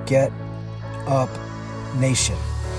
Get Up Nation.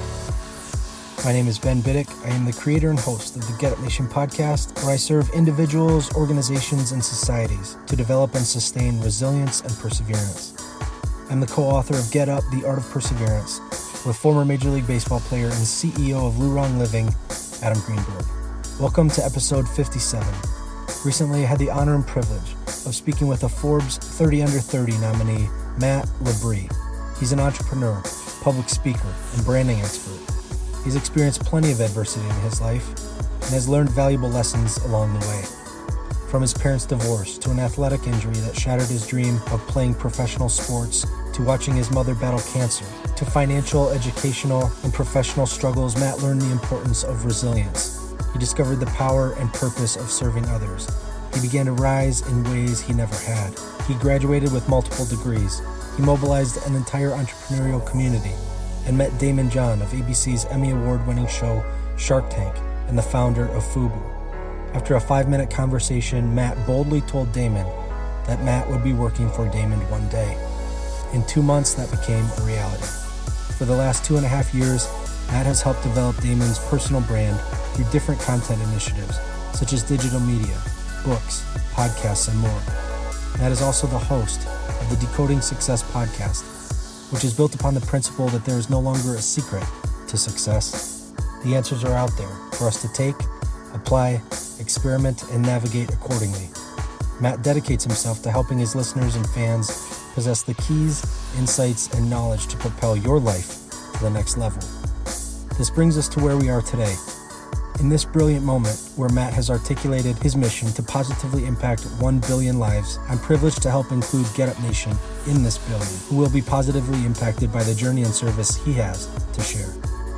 My name is Ben Biddick. I am the creator and host of the Get Up Nation podcast, where I serve individuals, organizations, and societies to develop and sustain resilience and perseverance. I'm the co-author of Get Up, The Art of Perseverance, with former Major League Baseball player and CEO of Lurong Living, Adam Greenberg. Welcome to episode 57. Recently, I had the honor and privilege of speaking with a Forbes 30 Under 30 nominee, Matt Labrie. He's an entrepreneur, public speaker, and branding expert. He's experienced plenty of adversity in his life and has learned valuable lessons along the way. From his parents' divorce to an athletic injury that shattered his dream of playing professional sports, to watching his mother battle cancer, to financial, educational, and professional struggles, Matt learned the importance of resilience. He discovered the power and purpose of serving others. He began to rise in ways he never had. He graduated with multiple degrees. He mobilized an entire entrepreneurial community and met Daymond John of ABC's Emmy Award-winning show Shark Tank and the founder of FUBU. After a 5-minute conversation, Matt boldly told Daymond that Matt would be working for Daymond one day. In 2 months, that became a reality. For the last 2.5 years, Matt has helped develop Daymond's personal brand through different content initiatives, such as digital media, books, podcasts, and more. Matt is also the host of the Decoding Success podcast, which is built upon the principle that there is no longer a secret to success. The answers are out there for us to take, apply, experiment, and navigate accordingly. Matt dedicates himself to helping his listeners and fans possess the keys, insights, and knowledge to propel your life to the next level. This brings us to where we are today. In this brilliant moment where Matt has articulated his mission to positively impact 1 billion lives, I'm privileged to help include Get Up Nation in this billion, who will be positively impacted by the journey and service he has to share.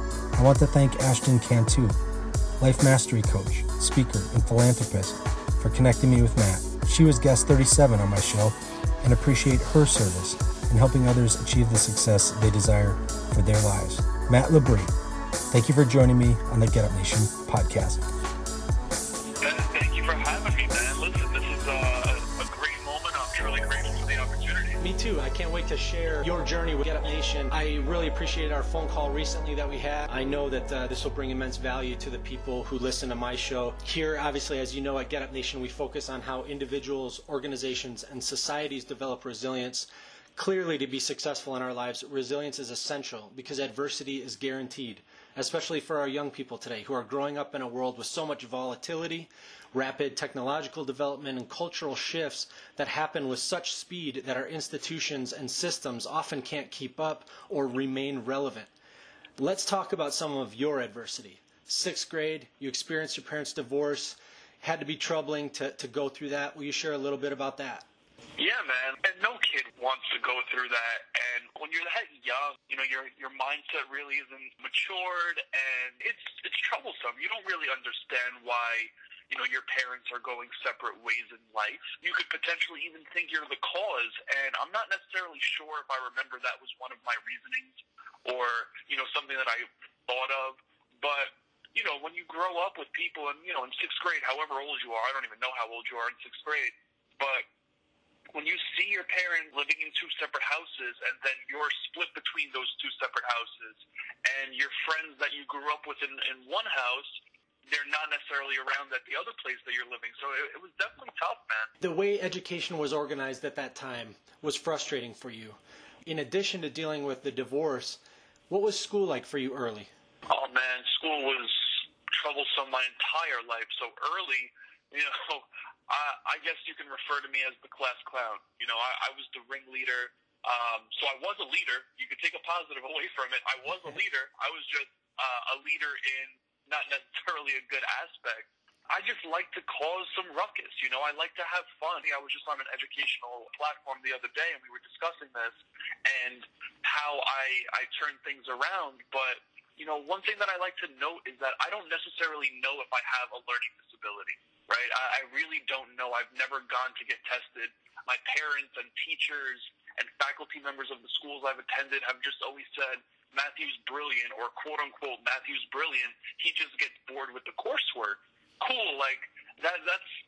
I want to thank Ashton Cantu, life mastery coach, speaker, and philanthropist, for connecting me with Matt. She was guest 37 on my show, and appreciate her service in helping others achieve the success they desire for their lives. Matt Labrie, thank you for joining me on the Get Up Nation podcast. Thank you for having me, man. Listen, this is a great moment. I'm truly grateful for the opportunity. Me too. I can't wait to share your journey with Get Up Nation. I really appreciated our phone call recently that we had. I know that this will bring immense value to the people who listen to my show. Here, obviously, as you know, at Get Up Nation, we focus on how individuals, organizations, and societies develop resilience. Clearly, to be successful in our lives, resilience is essential because adversity is guaranteed, especially for our young people today who are growing up in a world with so much volatility, rapid technological development, and cultural shifts that happen with such speed that our institutions and systems often can't keep up or remain relevant. Let's talk about some of your adversity. 6th grade, you experienced your parents' divorce, had to be troubling to go through that. Will you share a little bit about that? Yeah, man. And no kid wants to go through that. And when you're that young, you know, your mindset really isn't matured, and it's troublesome. You don't really understand why, you know, your parents are going separate ways in life. You could potentially even think you're the cause, and I'm not necessarily sure if I remember that was one of my reasonings or, you know, something that I thought of. But, you know, when you grow up with people and, you know, in 6th grade, however old you are, I don't even know how old you are in 6th grade, but when you see your parents living in 2 separate houses and then you're split between those 2 separate houses, and your friends that you grew up with in one house, they're not necessarily around at the other place that you're living. So it was definitely tough, man. The way education was organized at that time was frustrating for you. In addition to dealing with the divorce, what was school like for you early? Oh, man, school was troublesome my entire life. So early, you know, I guess you can refer to me as the class clown. You know, I was the ringleader. So I was a leader. You could take a positive away from it. I was a leader. I was just a leader in not necessarily a good aspect. I just like to cause some ruckus. You know, I like to have fun. I was just on an educational platform the other day, and we were discussing this and how I turn things around. But, you know, one thing that I like to note is that I don't necessarily know if I have a learning disability. Right? I really don't know. I've never gone to get tested. My parents and teachers and faculty members of the schools I've attended have just always said, Matthew's brilliant, or quote-unquote, Matthew's brilliant. He just gets bored with the coursework. Cool, like, that's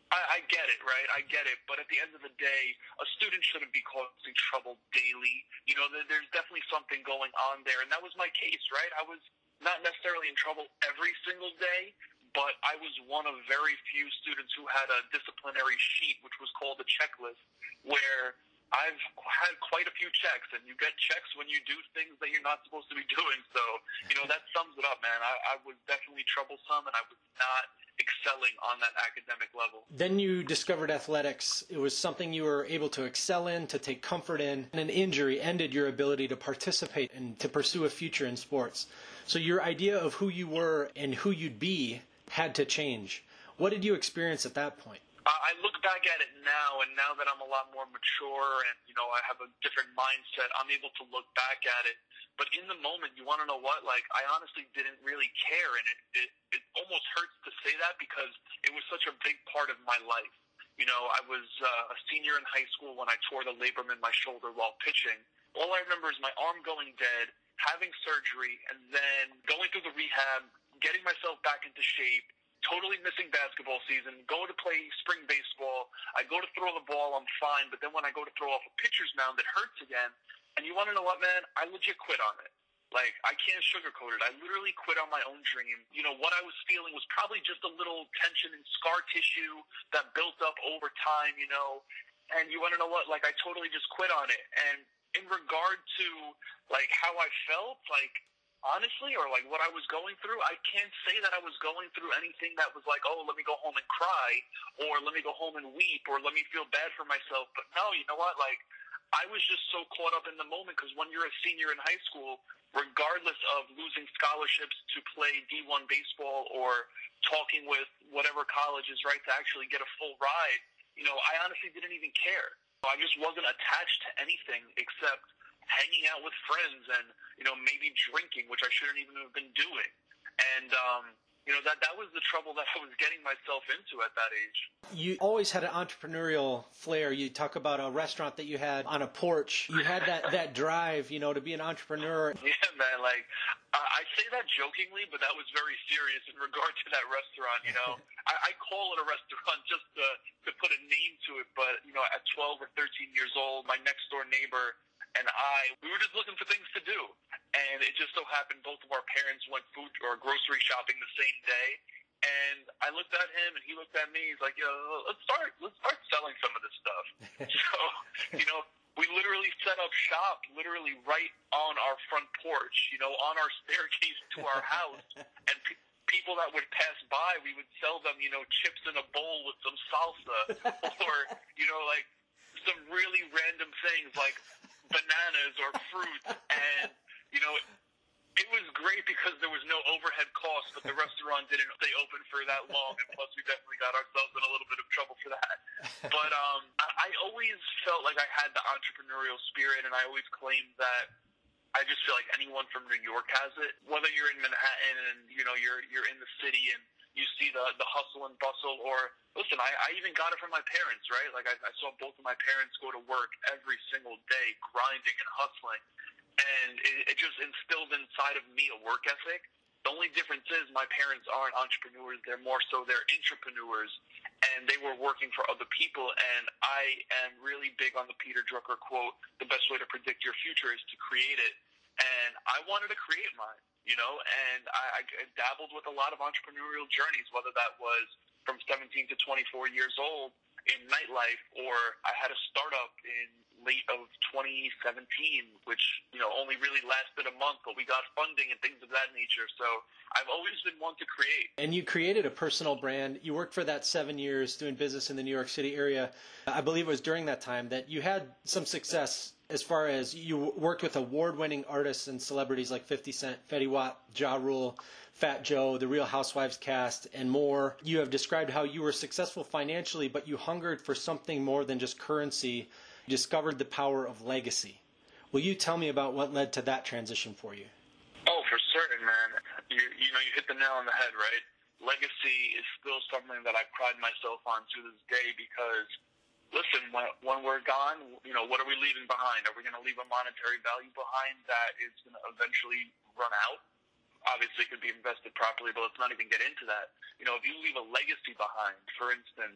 I get it, right? I get it. But at the end of the day, a student shouldn't be causing trouble daily. You know, there's definitely something going on there. And that was my case, right? I was not necessarily in trouble every single day, but I was one of very few students who had a disciplinary sheet, which was called a checklist, where I've had quite a few checks, and you get checks when you do things that you're not supposed to be doing. So, you know, that sums it up, man. I was definitely troublesome, and I was not excelling on that academic level. Then you discovered athletics. It was something you were able to excel in, to take comfort in, and an injury ended your ability to participate and to pursue a future in sports. So your idea of who you were and who you'd be had to change. What did you experience at that point? I look back at it now, and now that I'm a lot more mature and, you know, I have a different mindset, I'm able to look back at it. But in the moment, you want to know what? Like, I honestly didn't really care, and it almost hurts to say that because it was such a big part of my life. You know, I was a senior in high school when I tore the labrum in my shoulder while pitching. All I remember is my arm going dead, having surgery, and then going through the rehab, getting myself back into shape, totally missing basketball season, go to play spring baseball, I go to throw the ball, I'm fine, but then when I go to throw off a pitcher's mound, it hurts again. And you want to know what, man? I legit quit on it. Like, I can't sugarcoat it. I literally quit on my own dream. You know, what I was feeling was probably just a little tension and scar tissue that built up over time, you know. And you want to know what? Like, I totally just quit on it. And in regard to, like, how I felt, like, honestly, or like what I was going through, I can't say that I was going through anything that was like, oh, let me go home and cry, or let me go home and weep, or let me feel bad for myself. But no, you know what? Like, I was just so caught up in the moment because when you're a senior in high school, regardless of losing scholarships to play D1 baseball or talking with whatever colleges, right, to actually get a full ride, you know, I honestly didn't even care. I just wasn't attached to anything except hanging out with friends and, you know, maybe drinking, which I shouldn't even have been doing. And, you know, that was the trouble that I was getting myself into at that age. You always had an entrepreneurial flair. You talk about a restaurant that you had on a porch. You had that drive, you know, to be an entrepreneur. Yeah, man, like, I say that jokingly, but that was very serious in regard to that restaurant, you know. I call it a restaurant just to put a name to it, but, you know, at 12 or 13 years old, my next-door neighbor and we were just looking for things to do. And it just so happened both of our parents went food or grocery shopping the same day. And I looked at him and he looked at me. He's like, yo, let's start selling some of this stuff. So, you know, we literally set up shop literally right on our front porch, you know, on our staircase to our house. And people that would pass by, we would sell them, you know, chips in a bowl with some salsa or, you know, like some really random things like bananas or fruit. And, you know, it was great because there was no overhead cost, but the restaurant didn't stay open for that long, and plus we definitely got ourselves in a little bit of trouble for that. But I always felt like I had the entrepreneurial spirit, and I always claimed that I just feel like anyone from New York has it. Whether you're in Manhattan and, you know, you're in the city and you see the hustle and bustle, or listen, I even got it from my parents, right? Like I saw both of my parents go to work every single day, grinding and hustling. And it just instilled inside of me a work ethic. The only difference is my parents aren't entrepreneurs. They're more so they're intrapreneurs. And they were working for other people. And I am really big on the Peter Drucker quote, the best way to predict your future is to create it. And I wanted to create mine, you know, and I dabbled with a lot of entrepreneurial journeys, whether that was from 17 to 24 years old in nightlife, or I had a startup in late of 2017, which, you know, only really lasted a month, but we got funding and things of that nature. So I've always been one to create. And you created a personal brand. You worked for that 7 years doing business in the New York City area. I believe it was during that time that you had some success as far as you worked with award-winning artists and celebrities like 50 Cent, Fetty Wap, Ja Rule, Fat Joe, the Real Housewives cast, and more. You have described how you were successful financially, but you hungered for something more than just currency. You discovered the power of legacy. Will you tell me about what led to that transition for you? Oh, for certain, man. You know, you hit the nail on the head, right? Legacy is still something that I pride myself on to this day because, listen, when we're gone, you know, what are we leaving behind? Are we going to leave a monetary value behind that is going to eventually run out? Obviously, it could be invested properly, but let's not even get into that. You know, if you leave a legacy behind, for instance,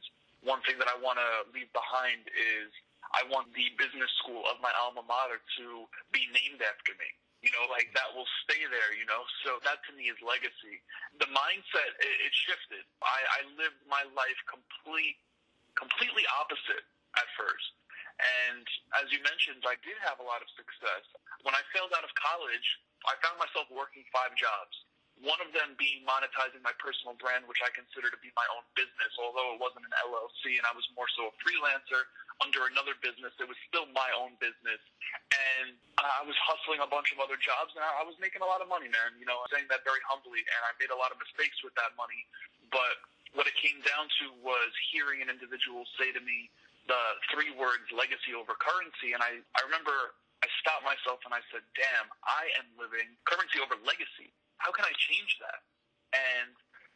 one thing that I want to leave behind is I want the business school of my alma mater to be named after me. You know, like that will stay there, you know. So that to me is legacy. The mindset, it shifted. I lived my life completely opposite at first. And as you mentioned, I did have a lot of success. When I failed out of college, I found myself working 5 jobs. One of them being monetizing my personal brand, which I consider to be my own business, although it wasn't an LLC and I was more so a freelancer under another business. It was still my own business. And I was hustling a bunch of other jobs, and I was making a lot of money, man. You know, I'm saying that very humbly, and I made a lot of mistakes with that money. But what it came down to was hearing an individual say to me the 3 words, legacy over currency. And I remember I stopped myself and I said, damn, I am living currency over legacy. How can I change that? And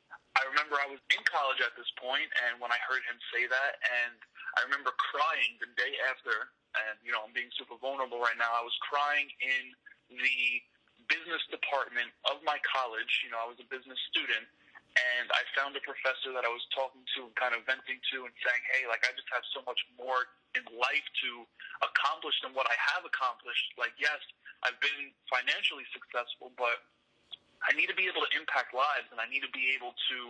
I remember I was in college at this point, and when I heard him say that, and I remember crying the day after, and, you know, I'm being super vulnerable right now. I was crying in the business department of my college. You know, I was a business student, and I found a professor that I was talking to and kind of venting to and saying, hey, like, I just have so much more in life to accomplish than what I have accomplished. Like, yes, I've been financially successful, but I need to be able to impact lives, and I need to be able to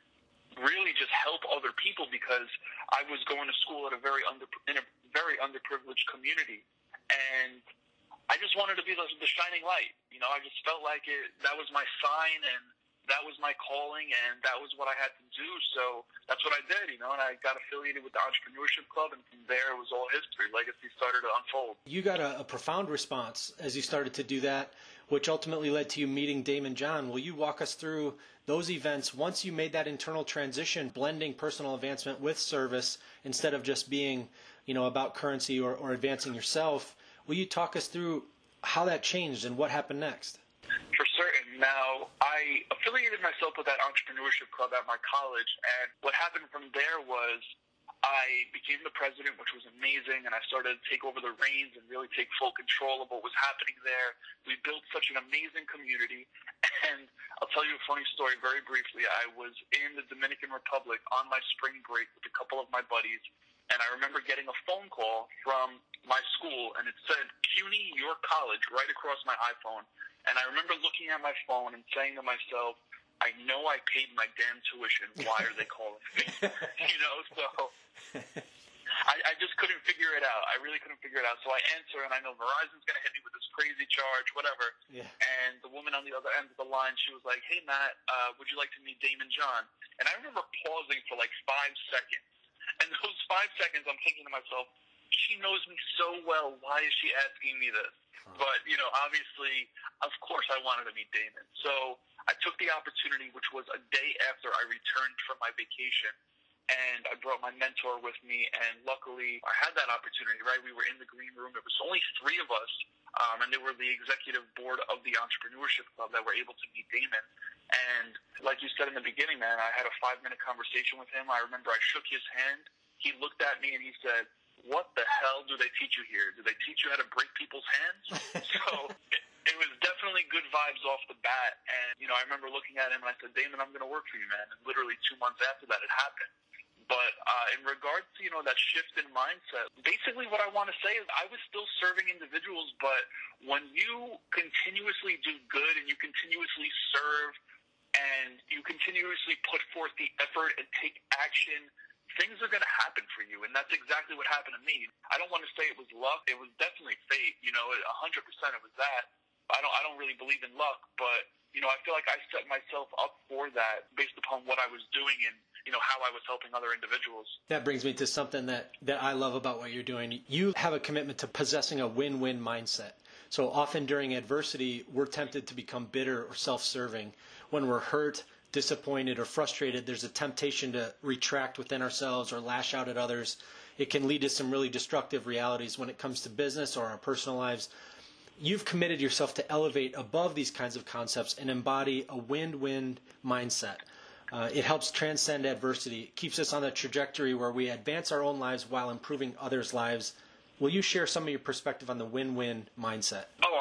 really just help other people, because I was going to school at in a very underprivileged community, and I just wanted to be the shining light. You know, I just felt like that was my sign, and that was my calling, and that was what I had to do. So that's what I did, you know, and I got affiliated with the Entrepreneurship Club, and from there it was all history. Legacy started to unfold. You got a profound response as you started to do that, which ultimately led to you meeting Daymond John. Will you walk us through those events once you made that internal transition, blending personal advancement with service instead of just being, you know, about currency or advancing yourself? Will you talk us through how that changed and what happened next? For certain. Now, I affiliated myself with that Entrepreneurship Club at my college, and what happened from there was I became the president, which was amazing, and I started to take over the reins and really take full control of what was happening there. We built such an amazing community, and I'll tell you a funny story very briefly. I was in the Dominican Republic on my spring break with a couple of my buddies, and I remember getting a phone call from my school, and it said, CUNY York College, right across my iPhone. And I remember looking at my phone and saying to myself, I know I paid my damn tuition. Why are they calling me? You know, so I just couldn't figure it out. I really couldn't figure it out. So I answer, and I know Verizon's going to hit me with this crazy charge, whatever. Yeah. And the woman on the other end of the line, she was like, hey, Matt, would you like to meet Daymond John? And I remember pausing for like 5 seconds. And those 5 seconds, I'm thinking to myself, she knows me so well. Why is she asking me this? But, you know, obviously, of course I wanted to meet Daymond. So I took the opportunity, which was a day after I returned from my vacation, and I brought my mentor with me, and luckily I had that opportunity, right? We were in the green room. There was only 3 of us, and they were the executive board of the Entrepreneurship Club that were able to meet Daymond. And like you said in the beginning, man, I had a 5-minute conversation with him. I remember I shook his hand. He looked at me and he said, what the hell do they teach you here? Do they teach you how to break people's hands? So it was definitely good vibes off the bat. And, you know, I remember looking at him and I said, Daymond, I'm going to work for you, man. And literally 2 months after that, it happened. But in regards to, you know, that shift in mindset, basically what I want to say is I was still serving individuals, but when you continuously do good and you continuously serve and you continuously put forth the effort and take action, things are going to happen for you, and that's exactly what happened to me. I don't want to say it was luck. It was definitely fate. You know, 100% it was that. I don't really believe in luck, but, you know, I feel like I set myself up for that based upon what I was doing and, you know, how I was helping other individuals. That brings me to something that I love about what you're doing. You have a commitment to possessing a win-win mindset. So often during adversity, we're tempted to become bitter or self-serving. When we're hurt, disappointed, or frustrated, there's a temptation to retract within ourselves or lash out at others. It can lead to some really destructive realities when it comes to business or our personal lives. You've committed yourself to elevate above these kinds of concepts and embody a win-win mindset. It helps transcend adversity. It keeps us on the trajectory where we advance our own lives while improving others' lives. Will you share some of your perspective on the win-win mindset? Oh,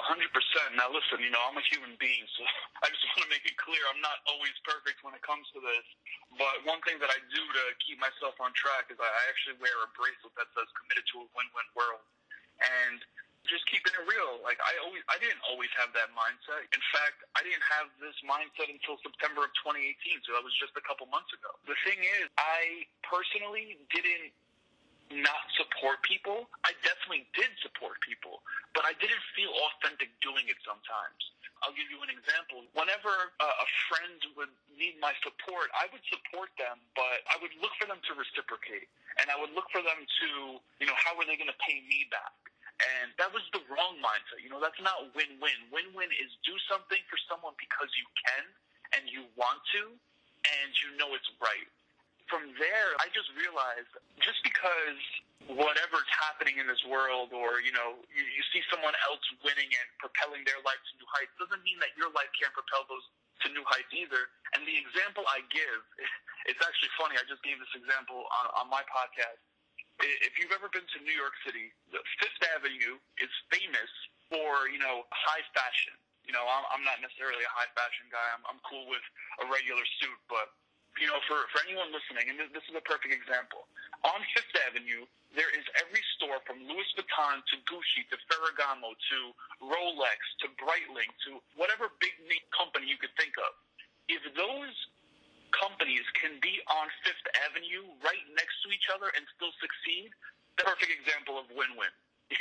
100%. Now listen, I'm a human being, so I just want to make it clear I'm not always perfect when it comes to this. But one thing that I do to keep myself on track is I actually wear a bracelet that says committed to a win-win world. And just keeping it real, like I didn't always have that mindset. In fact, I didn't have this mindset until September of 2018, so that was just a couple months ago. The thing is, I personally didn't not support people. I definitely did support people, but I didn't feel authentic doing it sometimes. I'll give you an example. Whenever a friend would need my support, I would support them, but I would look for them to reciprocate, and I would look for them to, how are they going to pay me back? And that was the wrong mindset. That's not win-win. Win-win is do something for someone because you can and you want to, and it's right. From there, I just realized just because whatever's happening in this world or, you see someone else winning and propelling their life to new heights doesn't mean that your life can't propel those to new heights either. And the example I give, it's actually funny. I just gave this example on my podcast. If you've ever been to New York City, the Fifth Avenue is famous for, high fashion. I'm not necessarily a high fashion guy. I'm cool with a regular suit, but for anyone listening, and this is a perfect example. On Fifth Avenue, there is every store from Louis Vuitton to Gucci to Ferragamo to Rolex to Breitling to whatever big name company you could think of. If those companies can be on Fifth Avenue right next to each other and still succeed, the perfect example of win-win.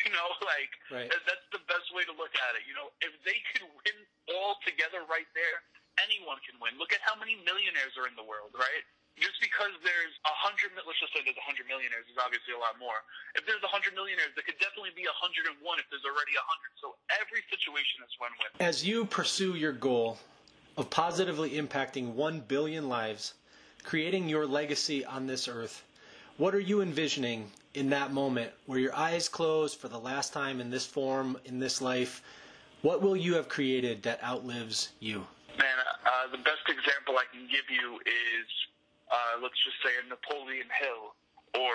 Right. That's the best way to look at it. If they could win all together right there, anyone can win. Look at how many millionaires are in the world, right? Just because there's 100, let's just say there's 100 millionaires, there's obviously a lot more. If there's 100 millionaires, there could definitely be 101 if there's already 100. So every situation is win-win. As you pursue your goal of positively impacting 1 billion lives, creating your legacy on this earth, what are you envisioning in that moment where your eyes close for the last time in this form, in this life? What will you have created that outlives you? Man, the best example I can give you is, let's just say, a Napoleon Hill, or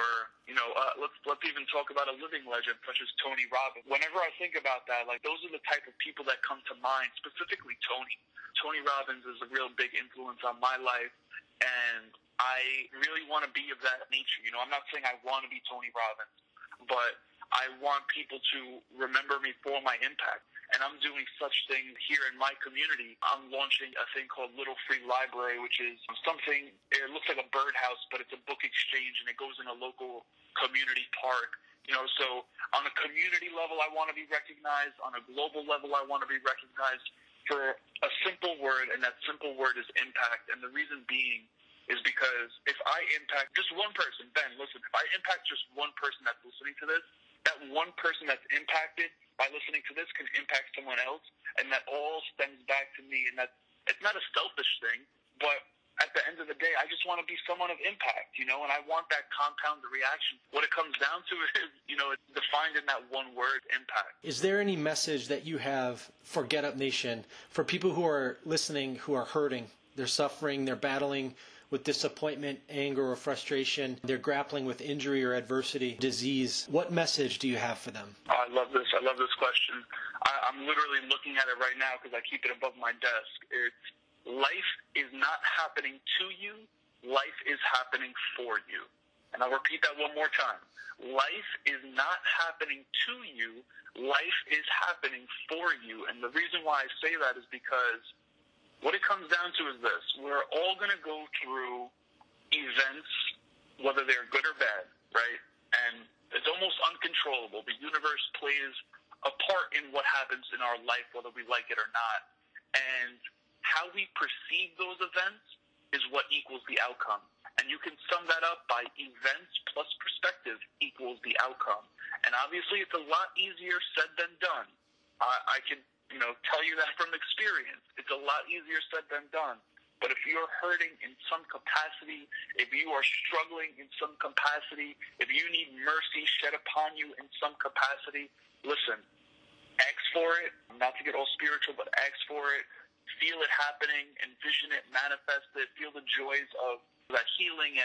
let's even talk about a living legend such as Tony Robbins. Whenever I think about that, those are the type of people that come to mind. Specifically, Tony. Tony Robbins is a real big influence on my life, and I really want to be of that nature. I'm not saying I want to be Tony Robbins, but I want people to remember me for my impact. And I'm doing such things here in my community. I'm launching a thing called Little Free Library, which is something, it looks like a birdhouse, but it's a book exchange, and it goes in a local community park. So on a community level, I want to be recognized. On a global level, I want to be recognized for a simple word, and that simple word is impact. And the reason being is because if I impact just one person, Ben, listen, if I impact just one person that's listening to this, that one person that's impacted by listening to this can impact someone else, and that all stems back to me. And that it's not a selfish thing, but at the end of the day, I just want to be someone of impact, and I want that compounded reaction. What it comes down to is, it's defined in that one word, impact. Is there any message that you have for Get Up Nation, for people who are listening, who are hurting, they're suffering, they're battling with disappointment, anger, or frustration, they're grappling with injury or adversity, disease? What message do you have for them? I love this question. I'm literally looking at it right now because I keep it above my desk. It's life is not happening to you, life is happening for you. And I'll repeat that one more time. Life is not happening to you, life is happening for you. And the reason why I say that is because what it comes down to is this. We're all going to go through events, whether they're good or bad, right? And it's almost uncontrollable. The universe plays a part in what happens in our life, whether we like it or not. And how we perceive those events is what equals the outcome. And you can sum that up by events plus perspective equals the outcome. And obviously it's a lot easier said than done. I can tell you that from experience. It's a lot easier said than done. But if you're hurting in some capacity, if you are struggling in some capacity, if you need mercy shed upon you in some capacity, listen, ask for it. Not to get all spiritual, but ask for it. Feel it happening, envision it, manifest it, feel the joys of that healing and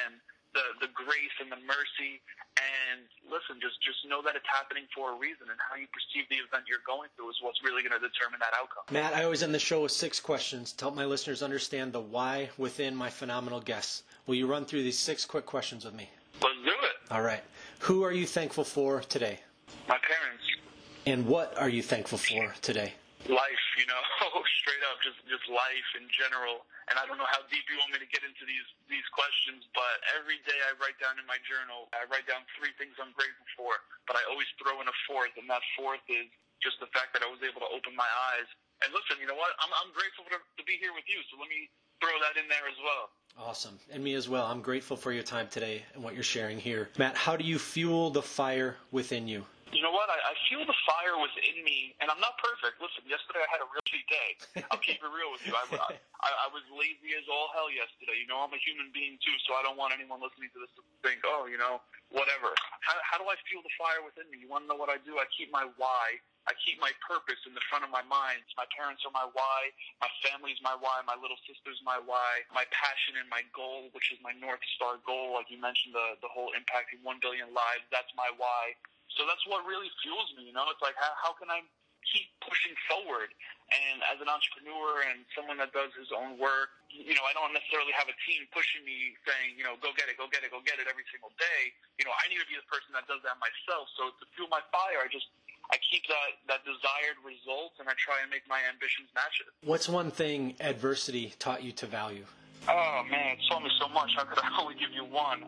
the grace and the mercy. And listen, just know that it's happening for a reason, and how you perceive the event you're going through is what's really going to determine that outcome. Matt, I always end the show with 6 questions to help my listeners understand the why within my phenomenal guests. Will you run through these 6 quick questions with me? Let's do it. All right. Who are you thankful for today? My parents. And what are you thankful for today? Life, straight up, just life in general. And I don't know how deep you want me to get into these questions, but every day I write down in my journal, I write down 3 things I'm grateful for, but I always throw in a 4th, and that 4th is just the fact that I was able to open my eyes. And listen, you know what? I'm grateful to be here with you, so let me throw that in there as well. Awesome. And me as well. I'm grateful for your time today and what you're sharing here. Matt, how do you fuel the fire within you? You know what? I feel the fire within me, and I'm not perfect. Listen, yesterday I had a real cheat day. I'll keep it real with you. I was lazy as all hell yesterday. I'm a human being too, so I don't want anyone listening to this to think, whatever. How do I feel the fire within me? You want to know what I do? I keep my why. I keep my purpose in the front of my mind. My parents are my why. My family's my why. My little sister's my why. My passion and my goal, which is my North Star goal, like you mentioned, the whole impacting 1 billion lives, that's my why. So that's what really fuels me, It's like, how can I keep pushing forward? And as an entrepreneur and someone that does his own work, I don't necessarily have a team pushing me saying, go get it every single day. I need to be the person that does that myself. So to fuel my fire, I keep that desired result, and I try and make my ambitions match it. What's one thing adversity taught you to value? Oh, man, it taught me so much. How could I only give you one?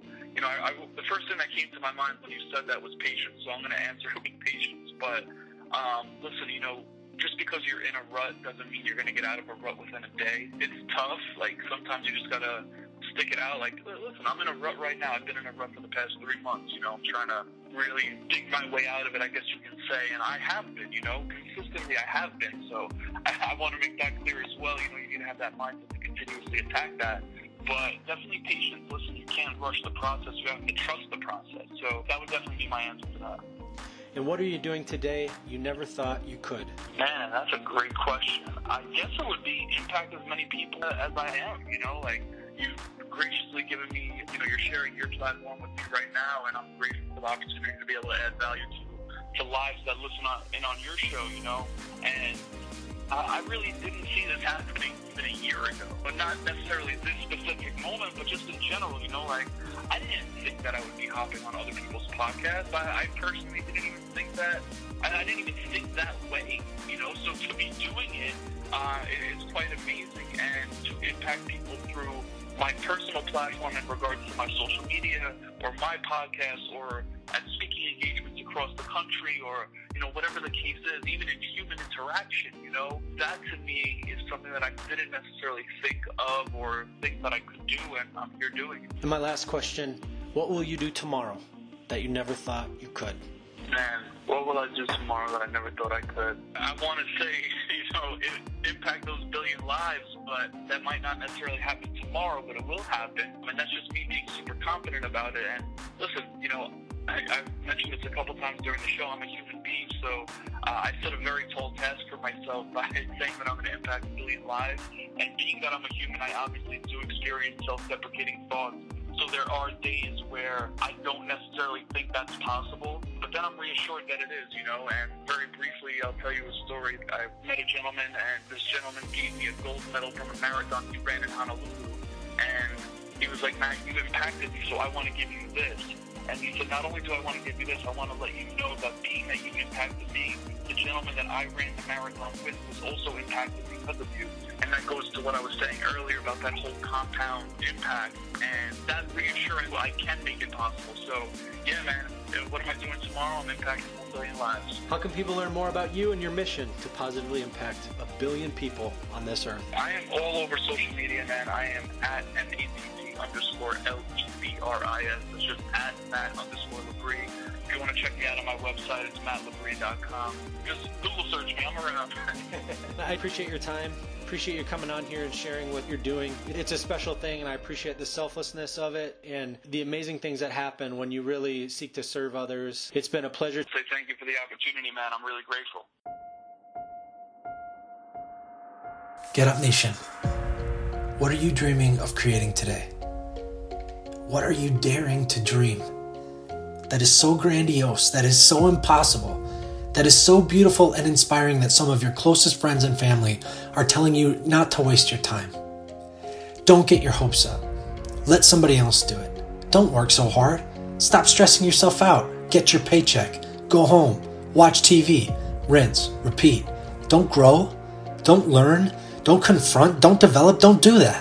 The first thing that came to my mind when you said that was patience, so I'm going to answer it with patience. But listen, just because you're in a rut doesn't mean you're going to get out of a rut within a day. It's tough. Like, sometimes you just got to stick it out. Like, listen, I'm in a rut right now. I've been in a rut for the past 3 months. I'm trying to really dig my way out of it, I guess you can say. And I have been, consistently I have been. So I want to make that clear as well. You need to have that mindset to continuously attack that. But definitely patience. Listen, you can't rush the process. You have to trust the process. So that would definitely be my answer to that. And what are you doing today you never thought you could? Man, that's a great question. I guess it would be impact as many people as I am, Like, you've graciously given me, you're sharing your platform with me right now, and I'm grateful for the opportunity to be able to add value to lives that listen in on your show, And I really didn't see this happening even a year ago. But not necessarily this specific moment, but just in general, Like, I didn't think that I would be hopping on other people's podcasts. I personally didn't even think that. I didn't even think that way, So to be doing it, it's quite amazing. And to impact people through my personal platform in regards to my social media or my podcast or at speaking engagements across the country or, whatever the case is, even in human interaction, that to me is something that I didn't necessarily think of or think that I could do, and I'm here doing it. And my last question, what will you do tomorrow that you never thought you could? Man, what will I do tomorrow that I never thought I could? I want to say, impact those billion lives, but that might not necessarily happen tomorrow, but it will happen. And that's just me being super confident about it. And listen, I've mentioned this a couple times during the show. I'm a human being, so I set a very tall task for myself by saying that I'm going to impact a billion lives. And being that I'm a human, I obviously do experience self-deprecating thoughts. So there are days where I don't necessarily think that's possible, but then I'm reassured that it is, and very briefly, I'll tell you a story. I met a gentleman, and this gentleman gave me a gold medal from a marathon he ran in Honolulu, and he was like, Matt, you've impacted me, so I want to give you this. And he said, not only do I want to give you this, I want to let you know that being that you impacted me, the gentleman that I ran the marathon with was also impacted because of you. And that goes to what I was saying earlier about that whole compound impact. And that reassurance, I can make it possible. So, yeah, man, what am I doing tomorrow? I'm impacting 1 billion lives. How can people learn more about you and your mission to positively impact 1 billion people on this earth? I am all over social media, man. I am at MATT_LEBRIS. It's just at Matt_Labrie. If you want to check me out on my website, it's mattlabrie.com. Just Google search me. I'm around. I appreciate your time. Appreciate you coming on here and sharing what you're doing. It's a special thing, and I appreciate the selflessness of it and the amazing things that happen when you really seek to serve others. It's been a pleasure. Say thank you for the opportunity, man. I'm really grateful. Get Up Nation. What are you dreaming of creating today? What are you daring to dream? That is so grandiose, that is so impossible, that is so beautiful and inspiring that some of your closest friends and family are telling you not to waste your time. Don't get your hopes up. Let somebody else do it. Don't work so hard. Stop stressing yourself out. Get your paycheck. Go home. Watch TV. Rinse. Repeat. Don't grow. Don't learn. Don't confront. Don't develop. Don't do that.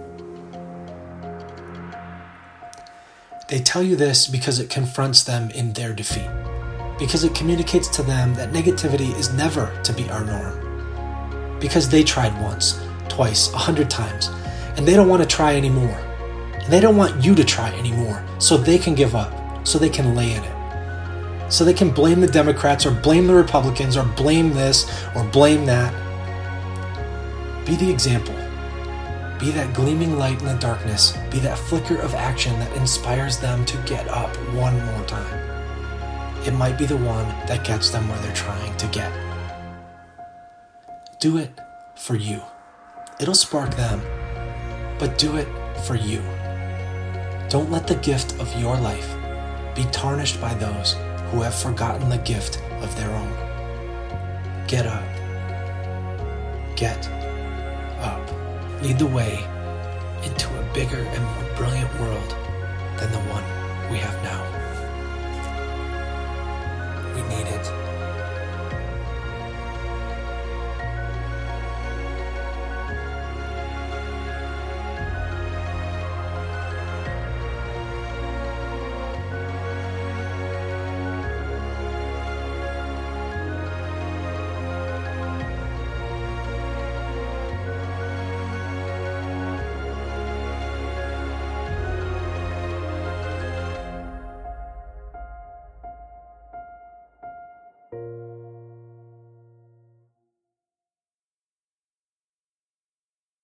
They tell you this because it confronts them in their defeat. Because it communicates to them that negativity is never to be our norm. Because they tried once, twice, 100 times, and they don't want to try anymore. And they don't want you to try anymore, so they can give up, so they can lay in it. So they can blame the Democrats or blame the Republicans or blame this or blame that. Be the example. Be that gleaming light in the darkness. Be that flicker of action that inspires them to get up one more time. It might be the one that gets them where they're trying to get. Do it for you. It'll spark them, but do it for you. Don't let the gift of your life be tarnished by those who have forgotten the gift of their own. Get up. Get up. Lead the way into a bigger and more brilliant world than the one we have now. We need it.